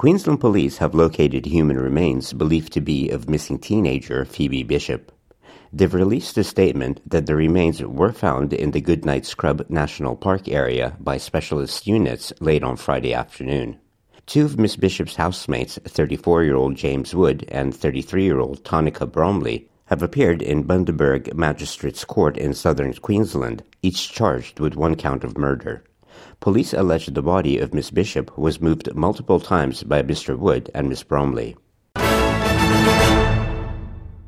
Queensland police have located human remains believed to be of missing teenager Phoebe Bishop. They've released a statement that the remains were found in the Goodnight Scrub National Park area by specialist units late on Friday afternoon. Two of Miss Bishop's housemates, 34-year-old James Wood and 33-year-old Tonica Bromley, have appeared in Bundaberg Magistrates Court in southern Queensland, each charged with one count of murder. Police allege the body of Miss Bishop was moved multiple times by Mr. Wood and Miss Bromley.